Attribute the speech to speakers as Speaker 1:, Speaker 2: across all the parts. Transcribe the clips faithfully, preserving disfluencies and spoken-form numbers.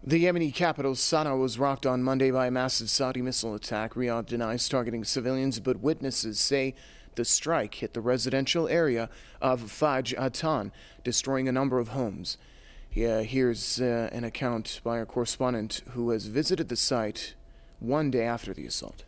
Speaker 1: The Yemeni capital, Sana'a, was rocked on Monday by a massive Saudi missile attack. Riyadh denies targeting civilians, but witnesses say the strike hit the residential area of Faj Atan, destroying a number of homes. Yeah, here's uh, an account by our correspondent who has visited the site one day after the assault.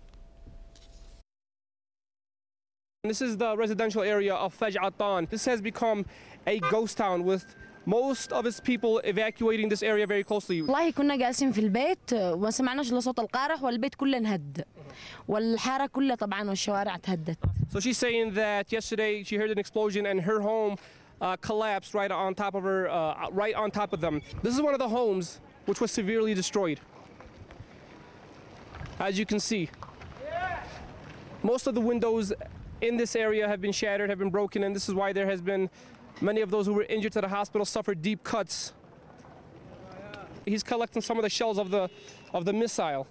Speaker 2: This is the residential area of Faj Atan. This has become a ghost town with most of its people evacuating this area very closely.
Speaker 3: والله كنا جالسين في البيت وما سمعناش الا صوت القارح والبيت كله انهد والحاره كلها طبعا والشوارع تهدت.
Speaker 2: So she's saying that yesterday she heard an explosion and her home uh, collapsed right on top of her, uh, right on top of them. This is one of the homes which was severely destroyed. As you can see, most of the windows in this area have been shattered, have been broken, and this is why there has been many of those who were injured to the hospital suffered deep cuts. He's collecting some of the shells of the of the missile.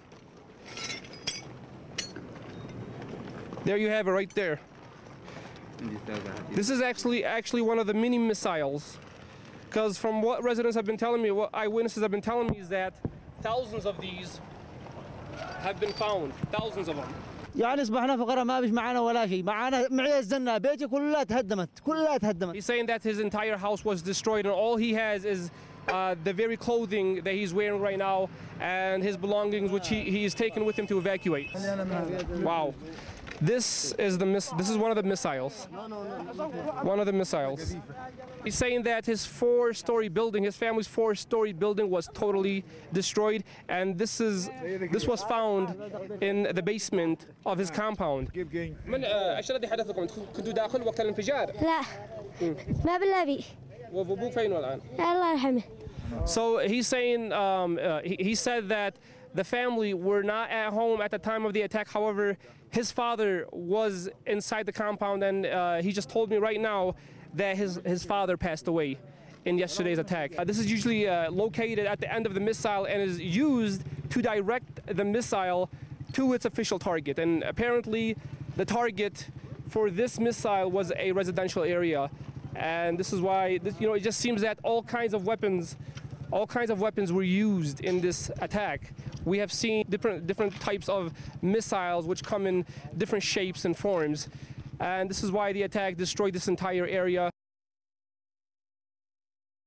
Speaker 2: There you have it right there. This is actually actually one of the mini missiles, because from what residents have been telling me, what eyewitnesses have been telling me is that thousands of these have been found, thousands of them.
Speaker 4: يعني اصبحنا فقراء ما فيش معانا ولا شيء معانا معي الزنا بيتي كلها تهدمت كلها تهدمت.
Speaker 2: He's saying that his entire house was destroyed and all he has is uh, the very clothing that he's wearing right now and his belongings which he, he is taken with him to evacuate. Wow. This is the miss this is one of the missiles. One of the missiles. He's saying that his four-story building, his family's four-story building was totally destroyed, and this is this was found in the basement of his compound.
Speaker 5: من ايش الذي حدث لكم؟ كنتوا داخل وقت الانفجار؟
Speaker 6: لا ما بالله بي.
Speaker 5: وابوك فين الان؟
Speaker 6: الله يرحمه.
Speaker 2: So he's saying um, uh, he, he said that the family were not at home at the time of the attack. However, his father was inside the compound, and uh, he just told me right now that his, his father passed away in yesterday's attack. Uh, this is usually uh, located at the end of the missile and is used to direct the missile to its official target. And apparently the target for this missile was a residential area. And this is why, this, you know, it just seems that all kinds of weapons, all kinds of weapons were used in this attack. We have seen different, different types of missiles which come in different shapes and forms. And this is why the attack destroyed this entire area.